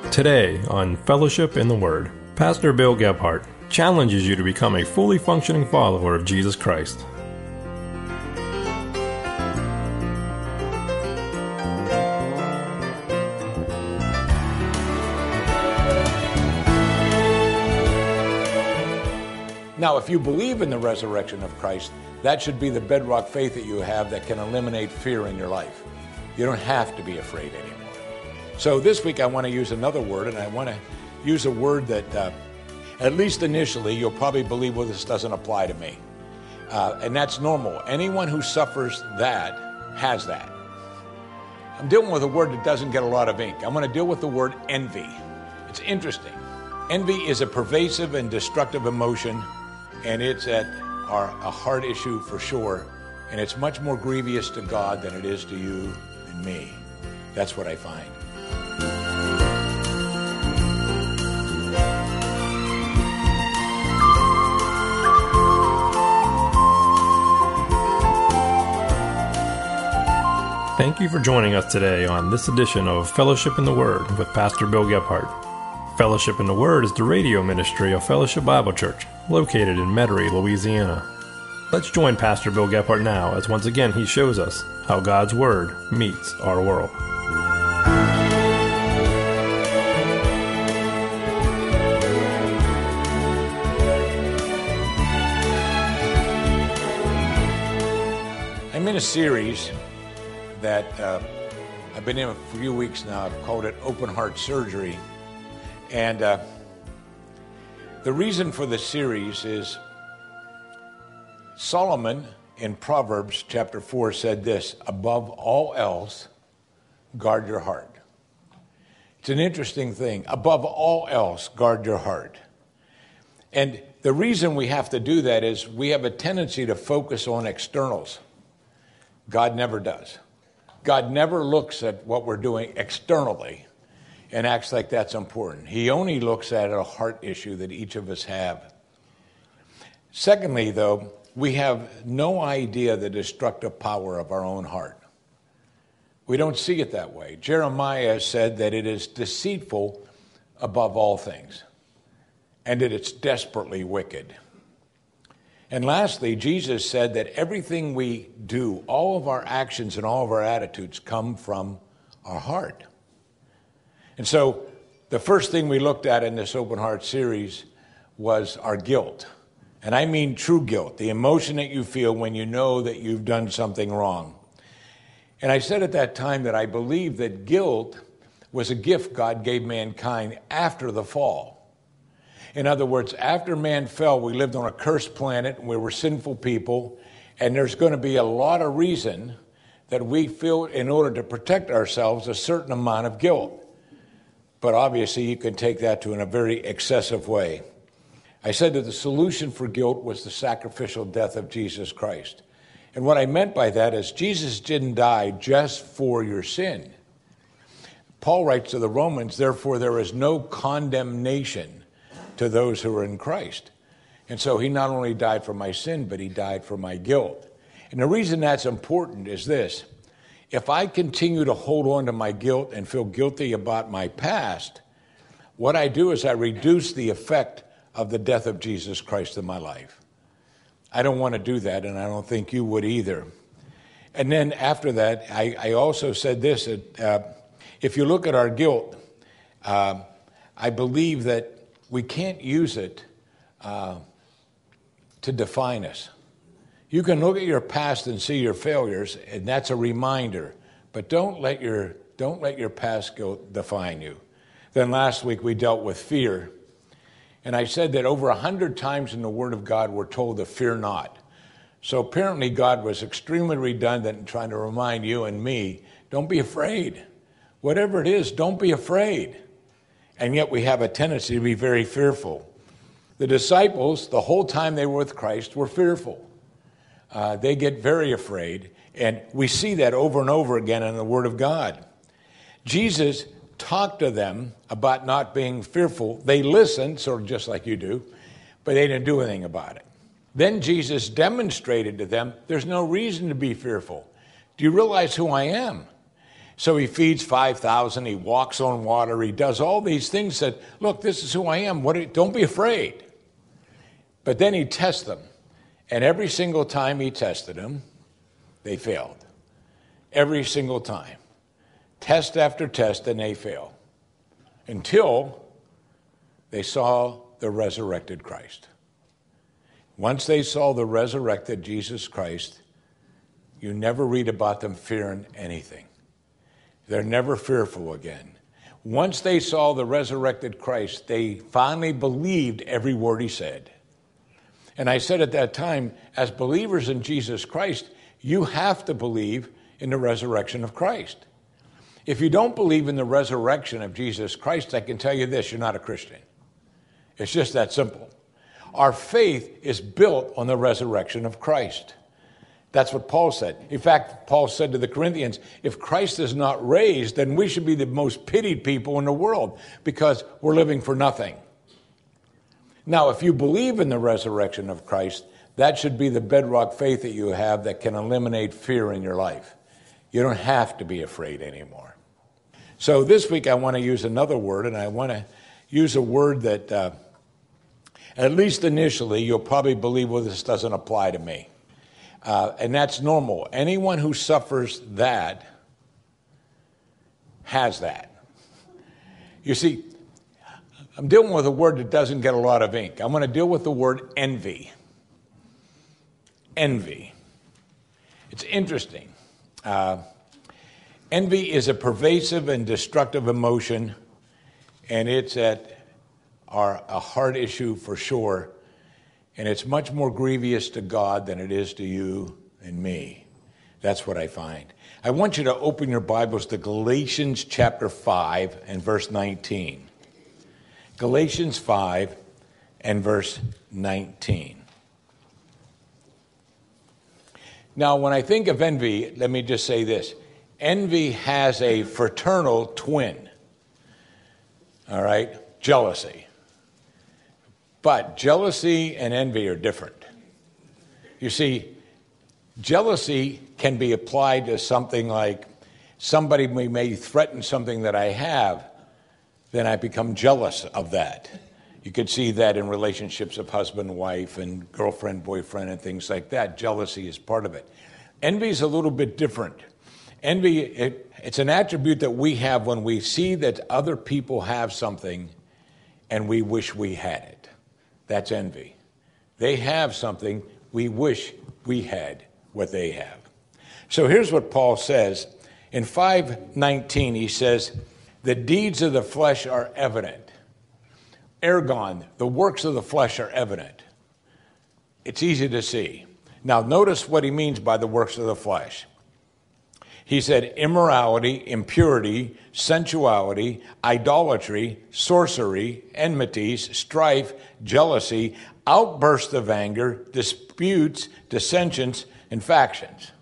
Today on Fellowship in the Word, Pastor Bill Gebhardt challenges you to become a fully functioning follower of Jesus Christ. Now, if you believe in the resurrection of Christ, that should be the bedrock faith that you have that can eliminate fear in your life. You don't have to be afraid anymore. So this week I want to use another word, and I want to use a word that, at least initially, you'll probably believe, well, this doesn't apply to me. And that's normal. Anyone who suffers that has that. I'm dealing with a word that doesn't get a lot of ink. I'm going to deal with the word envy. It's interesting. Envy is a pervasive and destructive emotion, and it's a heart issue for sure, and it's much more grievous to God than it is to you and me. That's what I find. Thank you for joining us today on this edition of Fellowship in the Word with Pastor Bill Gebhardt. Fellowship in the Word is the radio ministry of Fellowship Bible Church, located in Metairie, Louisiana. Let's join Pastor Bill Gebhardt now as once again he shows us how God's Word meets our world. I'm in a series that I've been in a few weeks now. I've called it Open Heart Surgery. And the reason for the series is Solomon in Proverbs chapter 4 said this: above all else, guard your heart. It's an interesting thing. Above all else, guard your heart. And the reason we have to do that is we have a tendency to focus on externals. God never does. God never looks at what we're doing externally and acts like that's important. He only looks at a heart issue that each of us have. Secondly, though, we have no idea the destructive power of our own heart. We don't see it that way. Jeremiah said that it is deceitful above all things, and that it's desperately wicked. And lastly, Jesus said that everything we do, all of our actions and all of our attitudes come from our heart. And so the first thing we looked at in this Open Heart series was our guilt. And I mean true guilt, the emotion that you feel when you know that you've done something wrong. And I said at that time that I believe that guilt was a gift God gave mankind after the fall. In other words, after man fell, we lived on a cursed planet, and we were sinful people, and there's going to be a lot of reason that we feel, in order to protect ourselves, a certain amount of guilt. But obviously, you can take that to in a very excessive way. I said that the solution for guilt was the sacrificial death of Jesus Christ. And what I meant by that is Jesus didn't die just for your sin. Paul writes to the Romans, therefore there is no condemnation to those who are in Christ. And so he not only died for my sin, but he died for my guilt. And the reason that's important is this: if I continue to hold on to my guilt and feel guilty about my past, what I do is I reduce the effect of the death of Jesus Christ in my life. I don't want to do that, and I don't think you would either. And then after that, I also said this, that if you look at our guilt, I believe that we can't use it to define us. You can look at your past and see your failures, and that's a reminder. But don't let your past guilt define you. Then last week we dealt with fear. And I said that over 100 times in the Word of God we're told to fear not. So apparently God was extremely redundant in trying to remind you and me, don't be afraid. Whatever it is, don't be afraid. And yet we have a tendency to be very fearful. The disciples, the whole time they were with Christ, were fearful. They get very afraid, and we see that over and over again in the Word of God. Jesus talked to them about not being fearful. They listened, sort of just like you do, but they didn't do anything about it. Then Jesus demonstrated to them, there's no reason to be fearful. Do you realize who I am? So he feeds 5,000, he walks on water, he does all these things that, look, this is who I am. Don't be afraid. But then he tests them. And every single time he tested them, they failed. Every single time. Test after test, and they fail. Until they saw the resurrected Christ. Once they saw the resurrected Jesus Christ, you never read about them fearing anything. They're never fearful again. Once they saw the resurrected Christ, they finally believed every word he said. And I said at that time, as believers in Jesus Christ, you have to believe in the resurrection of Christ. If you don't believe in the resurrection of Jesus Christ, I can tell you this, you're not a Christian. It's just that simple. Our faith is built on the resurrection of Christ. That's what Paul said. In fact, Paul said to the Corinthians, if Christ is not raised, then we should be the most pitied people in the world because we're living for nothing. Now, if you believe in the resurrection of Christ, that should be the bedrock faith that you have that can eliminate fear in your life. You don't have to be afraid anymore. So this week I want to use another word, and I want to use a word that, at least initially, you'll probably believe, well, this doesn't apply to me. And that's normal. Anyone who suffers that has that. You see, I'm dealing with a word that doesn't get a lot of ink. I'm going to deal with the word envy. Envy. It's interesting. Envy is a pervasive and destructive emotion, and it's a heart issue for sure. And it's much more grievous to God than it is to you and me. That's what I find. I want you to open your Bibles to Galatians chapter 5 and verse 19. Galatians 5 and verse 19. Now, when I think of envy, let me just say this. Envy has a fraternal twin. All right? Jealousy. But jealousy and envy are different. You see, jealousy can be applied to something like somebody may threaten something that I have, then I become jealous of that. You could see that in relationships of husband and wife and girlfriend, boyfriend, and things like that. Jealousy is part of it. Envy is a little bit different. Envy, it's an attribute that we have when we see that other people have something and we wish we had it. That's envy. They have something, we wish we had what they have. So here's what Paul says. In 5:19, he says, the deeds of the flesh are evident. Ergon, the works of the flesh are evident. It's easy to see. Now notice what he means by the works of the flesh. He said immorality, impurity, sensuality, idolatry, sorcery, enmities, strife, jealousy, outbursts of anger, disputes, dissensions, and factions.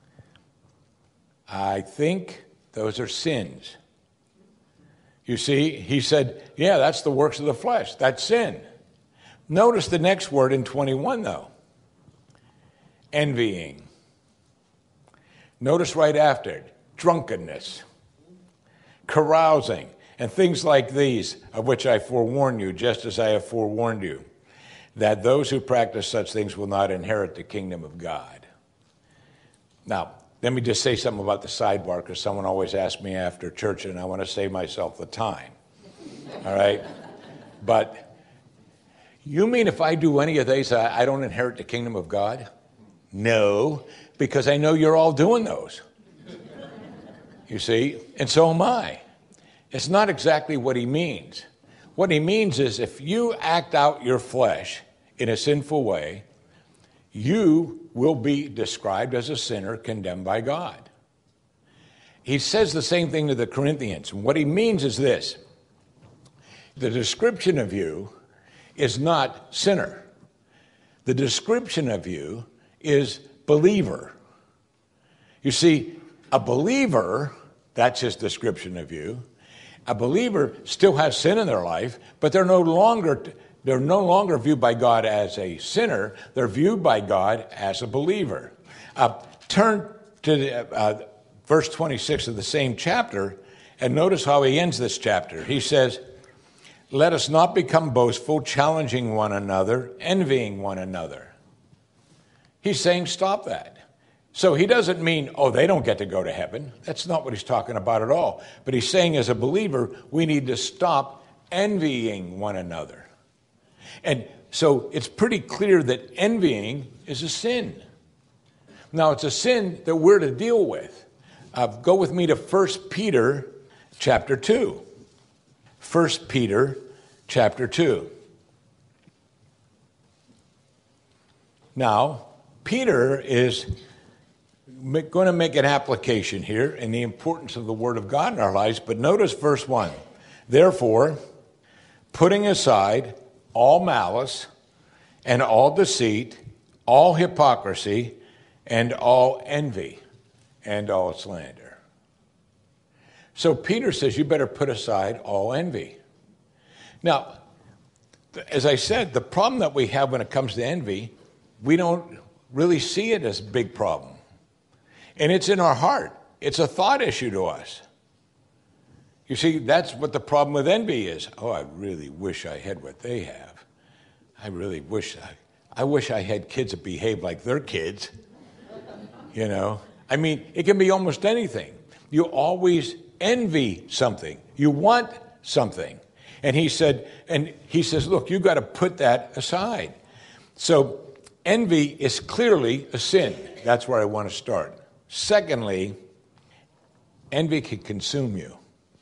I think those are sins. You see, he said, yeah, that's the works of the flesh. That's sin. Notice the next word in 21, though. Envying. Notice right after it, drunkenness, carousing, and things like these, of which I forewarn you, just as I have forewarned you, that those who practice such things will not inherit the kingdom of God. Now, let me just say something about the sidebar, because someone always asks me after church, and I want to save myself the time. All right? But you mean if I do any of these, I don't inherit the kingdom of God? No, because I know you're all doing those. You see? And so am I. It's not exactly what he means. What he means is if you act out your flesh in a sinful way, you will be described as a sinner condemned by God. He says the same thing to the Corinthians. What he means is this. The description of you is not sinner. The description of you is believer. You see, a believer, that's his description of you. A believer still has sin in their life, but they're no longer viewed by God as a sinner. They're viewed by God as a believer. Turn to verse 26 of the same chapter, and notice how he ends this chapter. He says, let us not become boastful, challenging one another, envying one another. He's saying stop that. So he doesn't mean, oh, they don't get to go to heaven. That's not what he's talking about at all. But he's saying as a believer, we need to stop envying one another. And so it's pretty clear that envying is a sin. Now, it's a sin that we're to deal with. Go with me to 1 Peter chapter 2. 1 Peter chapter 2. Now, Peter is going to make an application here in the importance of the Word of God in our lives, but notice verse 1. Therefore, putting aside all malice and all deceit, all hypocrisy, and all envy, and all slander. So Peter says you better put aside all envy. Now, as I said, the problem that we have when it comes to envy, we don't really see it as a big problem. And it's in our heart. It's a thought issue to us. You see, that's what the problem with envy is. Oh, I really wish I had what they have. I really wish I had kids that behave like their kids. You know, I mean, it can be almost anything. You always envy something. You want something. And he says, look, you got to put that aside. So envy is clearly a sin. That's where I want to start. Secondly, envy can consume you.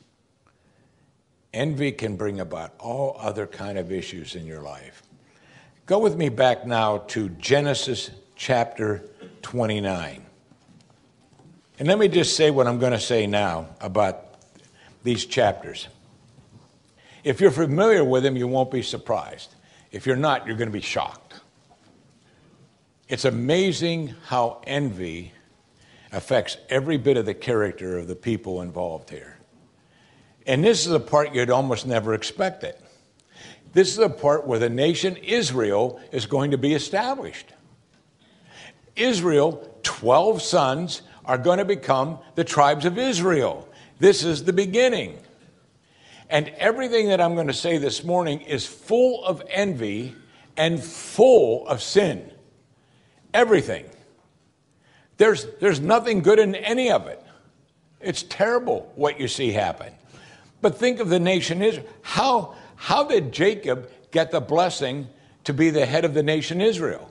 Envy can bring about all other kind of issues in your life. Go with me back now to Genesis chapter 29. And let me just say what I'm going to say now about these chapters. If you're familiar with them, you won't be surprised. If you're not, you're going to be shocked. It's amazing how envy affects every bit of the character of the people involved here. And this is the part you'd almost never expect it. This is the part where the nation Israel is going to be established. Israel, 12 sons, are going to become the tribes of Israel. This is the beginning. And everything that I'm going to say this morning is full of envy and full of sin. Everything. There's nothing good in any of it. It's terrible what you see happen. But think of the nation Israel. How did Jacob get the blessing to be the head of the nation Israel?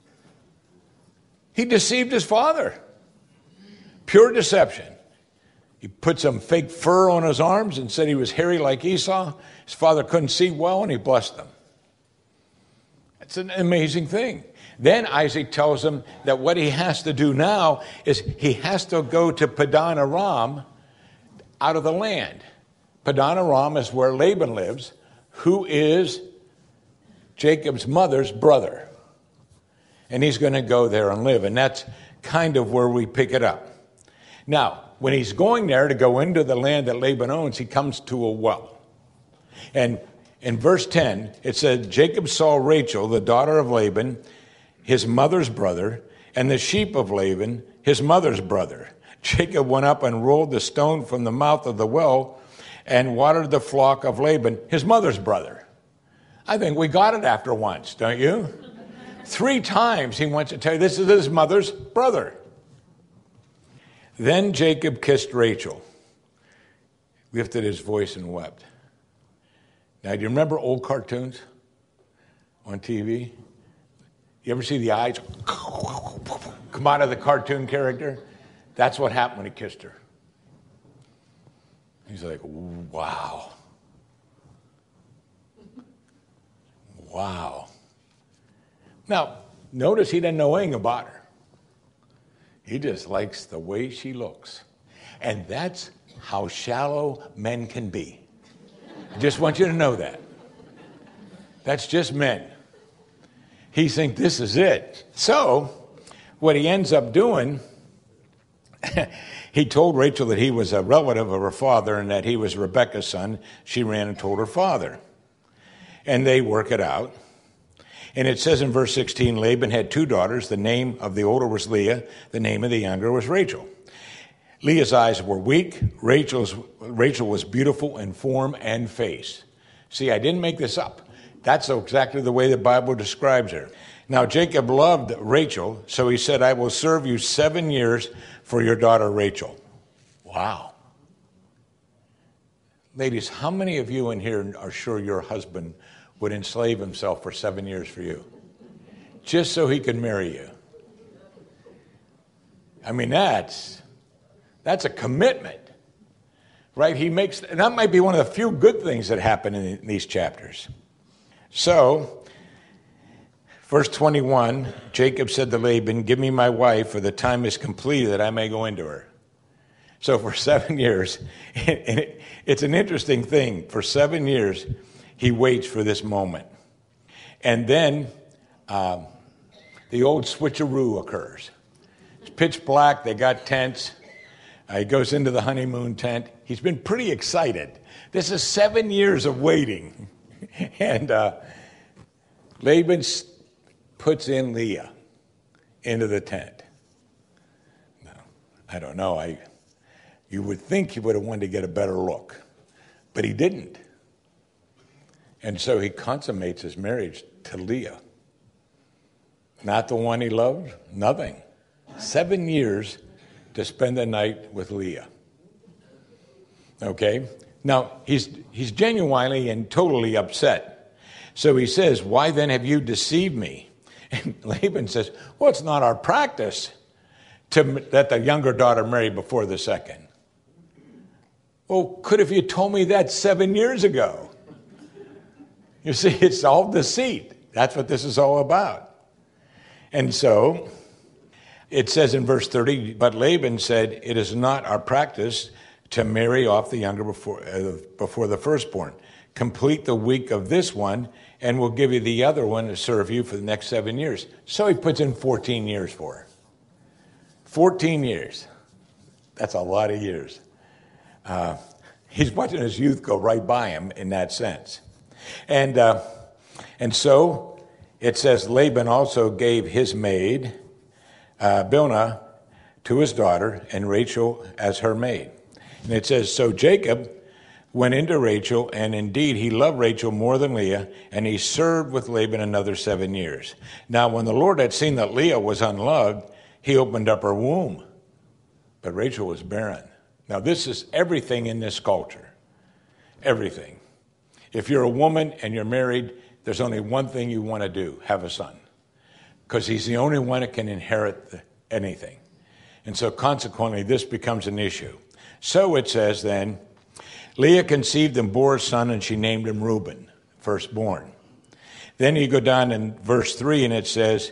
He deceived his father. Pure deception. He put some fake fur on his arms and said he was hairy like Esau. His father couldn't see well, and he blessed him. It's an amazing thing. Then Isaac tells him that what he has to do now is he has to go to Padan Aram out of the land. Padan Aram is where Laban lives, who is Jacob's mother's brother. And he's going to go there and live. And that's kind of where we pick it up. Now, when he's going there to go into the land that Laban owns, he comes to a well. And in verse 10, it said, Jacob saw Rachel, the daughter of Laban, his mother's brother, and the sheep of Laban, his mother's brother. Jacob went up and rolled the stone from the mouth of the well and watered the flock of Laban, his mother's brother. I think we got it after once, don't you? 3 times he wants to tell you this is his mother's brother. Then Jacob kissed Rachel, lifted his voice and wept. Now, do you remember old cartoons on TV? You ever see the eyes come out of the cartoon character? That's what happened when he kissed her. He's like, wow. Wow. Now, notice he didn't know anything about her. He just likes the way she looks. And that's how shallow men can be. I just want you to know that. That's just men. He thinks this is it. So, what he ends up doing, he told Rachel that he was a relative of her father and that he was Rebekah's son. She ran and told her father. And they work it out. And it says in verse 16, Laban had 2 daughters. The name of the older was Leah. The name of the younger was Rachel. Leah's eyes were weak. Rachel was beautiful in form and face. See, I didn't make this up. That's exactly the way the Bible describes her. Now, Jacob loved Rachel, so he said, I will serve you 7 years for your daughter Rachel. Wow. Ladies, how many of you in here are sure your husband would enslave himself for 7 years for you? Just so he could marry you. I mean, that's a commitment, right? And that might be one of the few good things that happen in these chapters. So, verse 21, Jacob said to Laban, give me my wife, for the time is completed that I may go into her. So for 7 years, and it's an interesting thing. For 7 years, he waits for this moment. And then the old switcheroo occurs. It's pitch black. They got tents. He goes into the honeymoon tent. He's been pretty excited. This is 7 years of waiting. And Laban puts in Leah into the tent. Now, I don't know. You would think he would have wanted to get a better look, but he didn't. And so he consummates his marriage to Leah. Not the one he loved, nothing. 7 years to spend the night with Leah. Okay? Now, he's genuinely and totally upset. So he says, why then have you deceived me? And Laban says, well, it's not our practice to let the younger daughter marry before the second. Well, could have you told me that 7 years ago? You see, it's all deceit. That's what this is all about. And so it says in verse 30, but Laban said, it is not our practice to marry off the younger before the firstborn. Complete the week of this one, and we'll give you the other one to serve you for the next 7 years. So he puts in 14 years for her. 14 years. That's a lot of years. He's watching his youth go right by him in that sense. And so it says Laban also gave his maid, Bilhah, to his daughter, and Rachel as her maid. And it says, so Jacob went into Rachel, and indeed he loved Rachel more than Leah, and he served with Laban another 7 years. Now when the Lord had seen that Leah was unloved, he opened up her womb, but Rachel was barren. Now this is everything in this culture. Everything. If you're a woman and you're married, there's only one thing you want to do, have a son. Because he's the only one that can inherit anything. And so consequently, this becomes an issue. So it says then, Leah conceived and bore a son, and she named him Reuben, firstborn. Then you go down in verse 3, and it says,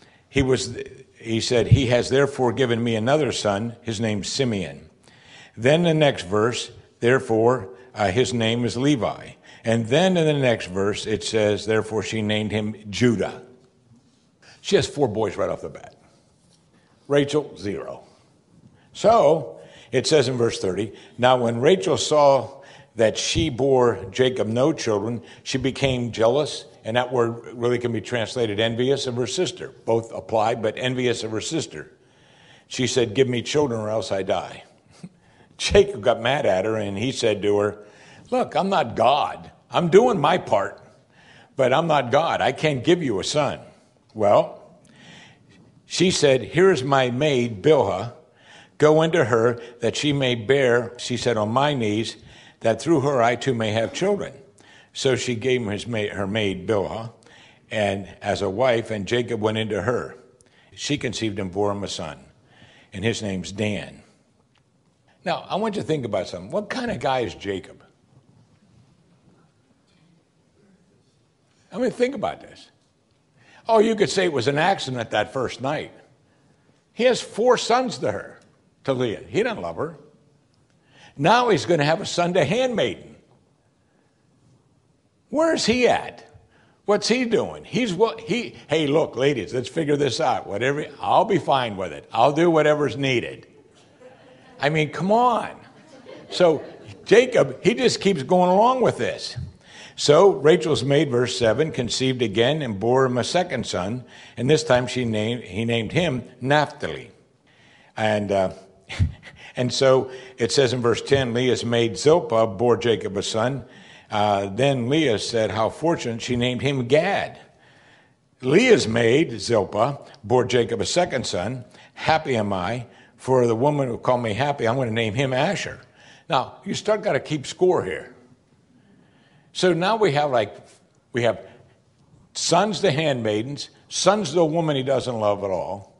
he said, he has therefore given me another son, his name's Simeon. Then the next verse, therefore, his name is Levi. And then in the next verse, it says, therefore she named him Judah. She has 4 boys right off the bat. Rachel, 0. So it says in verse 30, now when Rachel saw that she bore Jacob no children, she became jealous, and that word really can be translated envious of her sister. Both apply, but envious of her sister. She said, give me children or else I die. Jacob got mad at her, and he said to her, look, I'm not God. I'm doing my part, but I'm not God. I can't give you a son. Well, she said, here is my maid, Bilhah. Go into her that she may bear, she said, on my knees, that through her I too may have children. So she gave him her maid, Bilhah, and as a wife, and Jacob went into her. She conceived and bore him a son, and his name's Dan. Now, I want you to think about something. What kind of guy is Jacob? I mean, think about this. Oh, you could say it was an accident that first night. He has 4 sons to Leah. He doesn't love her. Now he's going to have a son to handmaiden. Where's he at? What's he doing? Hey, look, ladies, let's figure this out. I'll be fine with it. I'll do whatever's needed. I mean, come on. So Jacob, he just keeps going along with this. So Rachel's maid, verse 7, conceived again and bore him a second son, and this time he named him Naphtali. And And so it says in verse 10, Leah's maid Zilpah bore Jacob a son. Then Leah said, how fortunate, she named him Gad. Leah's maid Zilpah bore Jacob a second son. Happy am I, for the woman who called me happy, I'm going to name him Asher. Now, you start got to keep score here. So now we have sons to handmaidens, sons to a woman he doesn't love at all,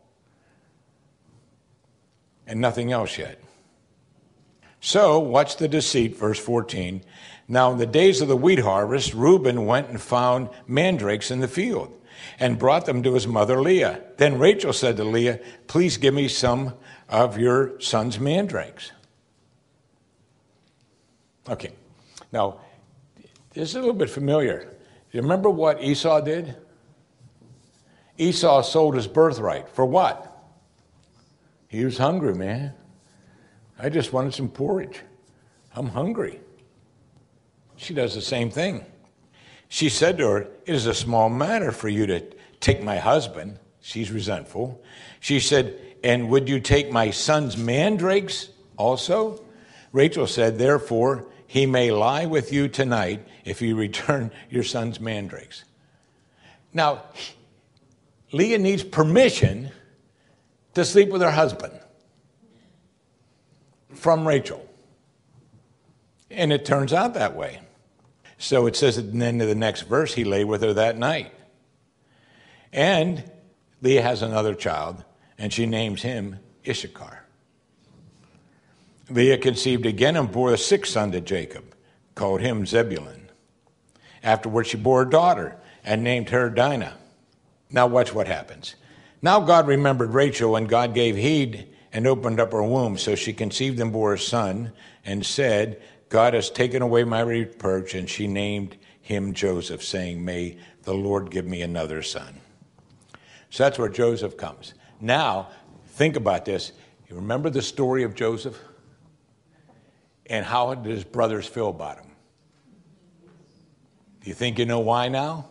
and nothing else yet. So, what's the deceit? Verse 14. Now, in the days of the wheat harvest, Reuben went and found mandrakes in the field and brought them to his mother Leah. Then Rachel said to Leah, please give me some of your son's mandrakes. Okay, now, this is a little bit familiar. Do you remember what Esau did? Esau sold his birthright. For what? He was hungry, man. I just wanted some porridge. I'm hungry. She does the same thing. She said to her, it is a small matter for you to take my husband. She's resentful. She said, and would you take my son's mandrakes also? Rachel said, therefore, he may lie with you tonight if you return your son's mandrakes. Now, Leah needs permission to sleep with her husband from Rachel. And it turns out that way. So it says at the end of the next verse, he lay with her that night. And Leah has another child, and she names him Issachar. Leah conceived again and bore a sixth son to Jacob, called him Zebulun. Afterwards she bore a daughter and named her Dinah. Now watch what happens. Now God remembered Rachel, and God gave heed and opened up her womb. So she conceived and bore a son and said, God has taken away my reproach, and she named him Joseph, saying, may the Lord give me another son. So that's where Joseph comes. Now, think about this. You remember the story of Joseph? And how did his brothers feel about him? Do you think you know why now?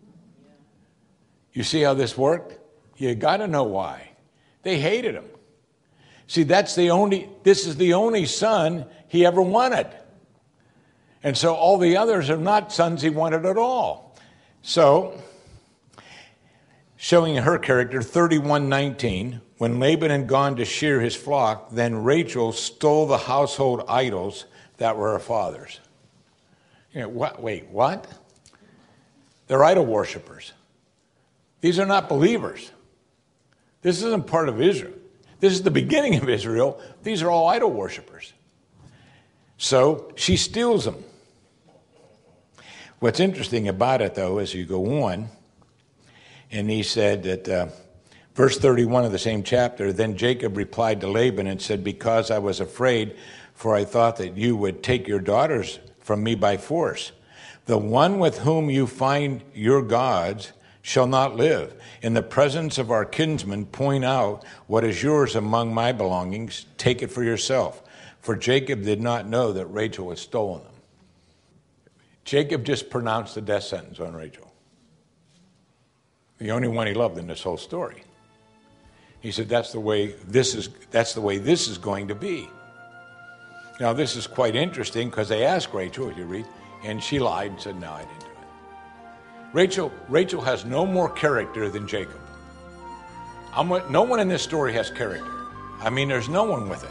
You see how this worked? You got to know why. They hated him. See, this is the only son he ever wanted. And so all the others are not sons he wanted at all. So, showing her character, 31:19, when Laban had gone to shear his flock, then Rachel stole the household idols that were her father's. You know, what? They're idol worshipers. These are not believers. This isn't part of Israel. This is the beginning of Israel. These are all idol worshipers. So she steals them. What's interesting about it, though, as you go on, and he said that, verse 31 of the same chapter, then Jacob replied to Laban and said, because I was afraid, for I thought that you would take your daughters from me by force. The one with whom you find your gods shall not live. In the presence of our kinsmen, point out what is yours among my belongings. Take it for yourself. For Jacob did not know that Rachel had stolen them. Jacob just pronounced the death sentence on Rachel. The only one he loved in this whole story. He said, that's the way this is going to be. Now, this is quite interesting because they asked Rachel, if you read, and she lied and said, no, I didn't do it. Rachel has no more character than Jacob. No one in this story has character. I mean, there's no one with it.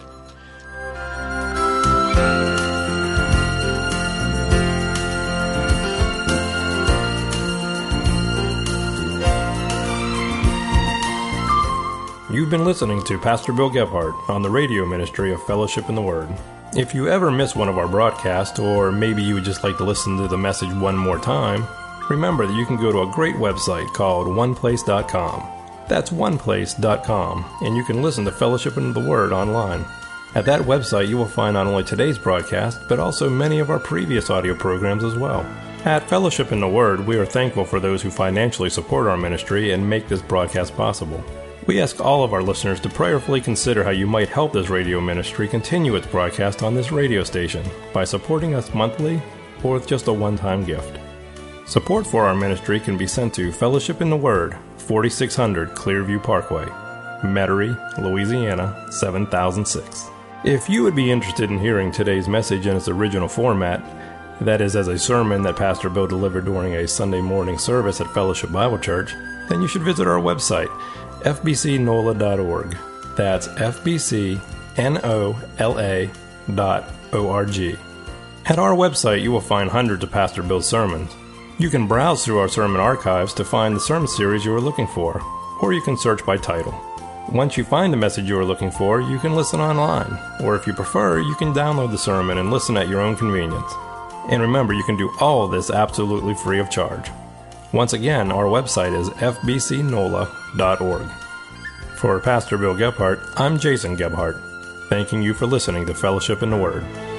You've been listening to Pastor Bill Gebhardt on the radio ministry of Fellowship in the Word. If you ever miss one of our broadcasts, or maybe you would just like to listen to the message one more time, remember that you can go to a great website called oneplace.com. That's oneplace.com, and you can listen to Fellowship in the Word online. At that website, you will find not only today's broadcast, but also many of our previous audio programs as well. At Fellowship in the Word, we are thankful for those who financially support our ministry and make this broadcast possible. We ask all of our listeners to prayerfully consider how you might help this radio ministry continue its broadcast on this radio station by supporting us monthly or with just a one-time gift. Support for our ministry can be sent to Fellowship in the Word, 4600 Clearview Parkway, Metairie, Louisiana, 7006. If you would be interested in hearing today's message in its original format, that is, as a sermon that Pastor Bill delivered during a Sunday morning service at Fellowship Bible Church, then you should visit our website, fbcnola.org. That's fbcnola.org. At our website, you will find hundreds of Pastor Bill's sermons. You can browse through our sermon archives to find the sermon series you are looking for, or you can search by title. Once you find the message you are looking for, you can listen online, or if you prefer, you can download the sermon and listen at your own convenience. And remember, you can do all of this absolutely free of charge. Once again, our website is fbcnola.org. For Pastor Bill Gebhardt, I'm Jason Gebhardt, thanking you for listening to Fellowship in the Word.